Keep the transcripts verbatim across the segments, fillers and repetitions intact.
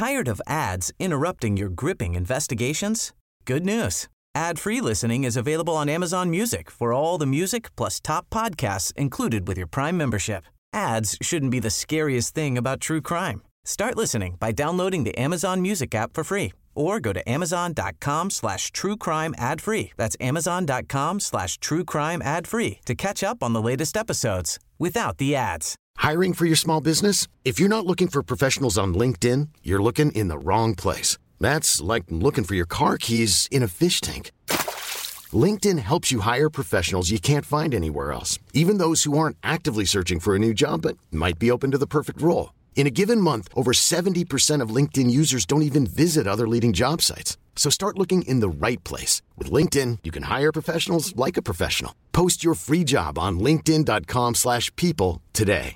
Tired of ads interrupting your gripping investigations? Good news. Ad-free listening is available on Amazon Music for all the music plus top podcasts included with your Prime membership. Ads shouldn't be the scariest thing about true crime. Start listening by downloading the Amazon Music app for free or go to amazon.com slash true crime ad free. That's amazon.com slash true crime ad free to catch up on the latest episodes without the ads. Hiring for your small business? If you're not looking for professionals on LinkedIn, you're looking in the wrong place. That's like looking for your car keys in a fish tank. LinkedIn helps you hire professionals you can't find anywhere else, even those who aren't actively searching for a new job but might be open to the perfect role. In a given month, over seventy percent of LinkedIn users don't even visit other leading job sites. So start looking in the right place. With LinkedIn, you can hire professionals like a professional. Post your free job on linkedin.com slash people today.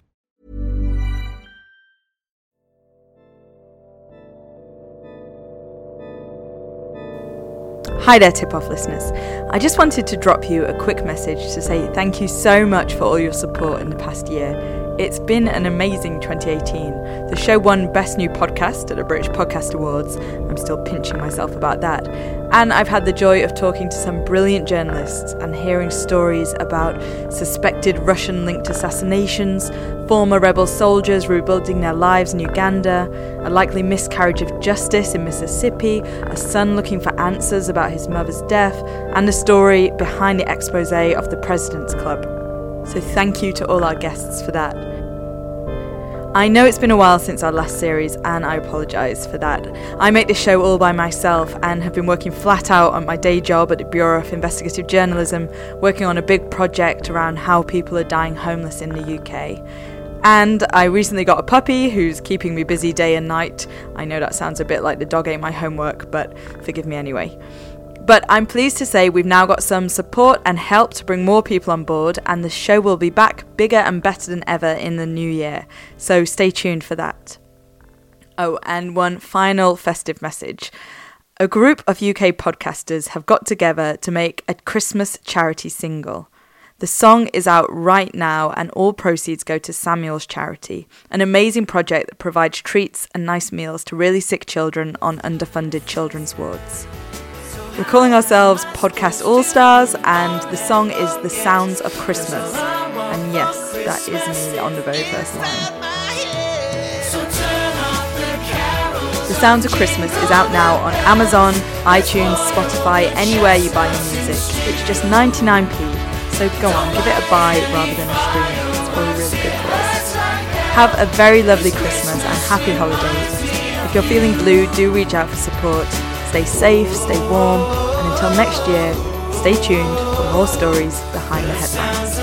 Hi there, Tip-Off listeners. I just wanted to drop you a quick message to say thank you so much for all your support in the past year. It's been an amazing twenty eighteen. The show won Best New Podcast at the British Podcast Awards. I'm still pinching myself about that. And I've had the joy of talking to some brilliant journalists and hearing stories about suspected Russian-linked assassinations, former rebel soldiers rebuilding their lives in Uganda, a likely miscarriage of justice in Mississippi, a son looking for answers about his mother's death, and a story behind the expose of the President's Club. So thank you to all our guests for that. I know it's been a while since our last series, and I apologise for that. I make this show all by myself and have been working flat out on my day job at the Bureau of Investigative Journalism, working on a big project around how people are dying homeless in the U K. And I recently got a puppy who's keeping me busy day and night. I know that sounds a bit like the dog ate my homework, but forgive me anyway. But I'm pleased to say we've now got some support and help to bring more people on board, and the show will be back bigger and better than ever in the new year. So stay tuned for that. Oh, and one final festive message. A group of U K podcasters have got together to make a Christmas charity single. The song is out right now, and all proceeds go to Samuel's Charity, an amazing project that provides treats and nice meals to really sick children on underfunded children's wards. We're calling ourselves Podcast All-Stars, and the song is The Sounds of Christmas. And yes, that is me on the very first line. The Sounds of Christmas is out now on Amazon, iTunes, Spotify, anywhere you buy your music. It's just ninety-nine p, so go on, give it a buy rather than a stream. It's probably really good for us. Have a very lovely Christmas and happy holidays. If you're feeling blue, do reach out for support. Stay safe, stay warm, and until next year, stay tuned for more stories behind the headlines.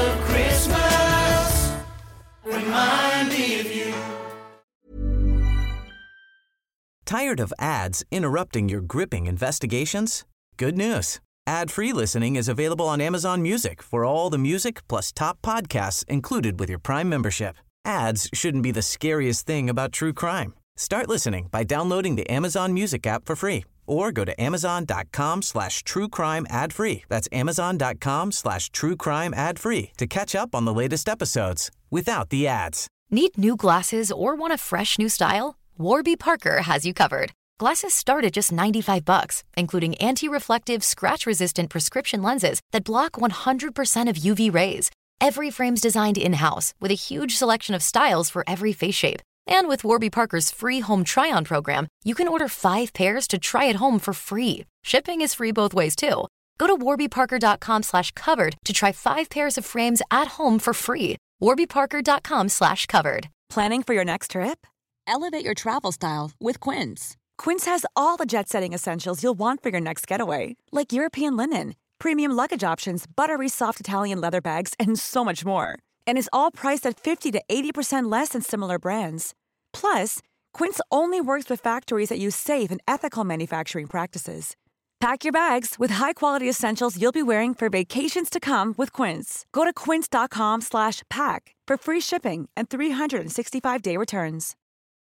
Tired of ads interrupting your gripping investigations? Good news. Ad-free listening is available on Amazon Music for all the music plus top podcasts included with your Prime membership. Ads shouldn't be the scariest thing about true crime. Start listening by downloading the Amazon Music app for free or go to amazon.com slash true crime ad free. That's amazon.com slash true crime ad free to catch up on the latest episodes without the ads. Need new glasses or want a fresh new style? Warby Parker has you covered. Glasses start at just ninety-five bucks, including anti-reflective, scratch-resistant prescription lenses that block one hundred percent of U V rays. Every frame's designed in-house with a huge selection of styles for every face shape. And with Warby Parker's free home try-on program, you can order five pairs to try at home for free. Shipping is free both ways, too. Go to warbyparker.com slash covered to try five pairs of frames at home for free. warbyparker.com slash covered. Planning for your next trip? Elevate your travel style with Quince. Quince has all the jet-setting essentials you'll want for your next getaway, like European linen, premium luggage options, buttery soft Italian leather bags, and so much more. And is all priced at fifty to eighty percent less than similar brands. Plus, Quince only works with factories that use safe and ethical manufacturing practices. Pack your bags with high-quality essentials you'll be wearing for vacations to come with Quince. Go to quince.com slash pack for free shipping and three sixty-five day returns.